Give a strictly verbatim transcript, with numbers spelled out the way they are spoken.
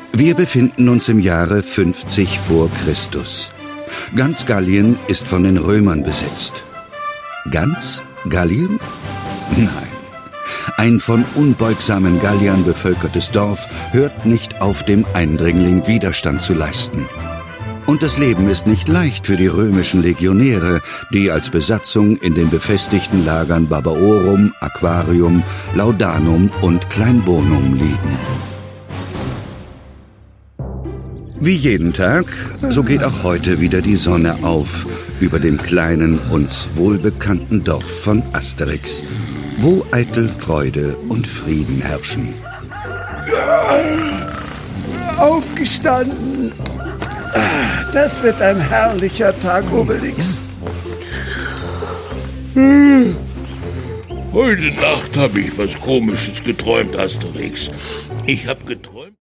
Wir befinden uns im Jahre fünfzig vor Christus. Ganz Gallien ist von den Römern besetzt. Ganz Gallien? Nein. Ein von unbeugsamen Galliern bevölkertes Dorf hört nicht auf, dem Eindringling Widerstand zu leisten. Und das Leben ist nicht leicht für die römischen Legionäre, die als Besatzung in den befestigten Lagern Barbaorum, Aquarium, Laudanum und Kleinbonum liegen. Wie jeden Tag, so geht auch heute wieder die Sonne auf über dem kleinen, uns wohlbekannten Dorf von Asterix, wo eitel Freude und Frieden herrschen. Aufgestanden. Das wird ein herrlicher Tag, Obelix. Heute Nacht habe ich was Komisches geträumt, Asterix. Ich habe geträumt...